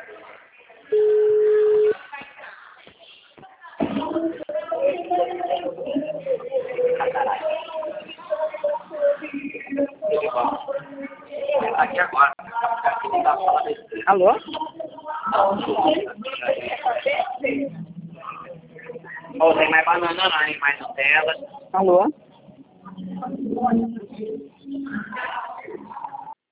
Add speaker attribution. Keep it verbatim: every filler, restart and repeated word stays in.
Speaker 1: Aqui agora.
Speaker 2: Alô?
Speaker 1: Oh, tem mais banana não, hein? Mais Nutella.
Speaker 2: Alô?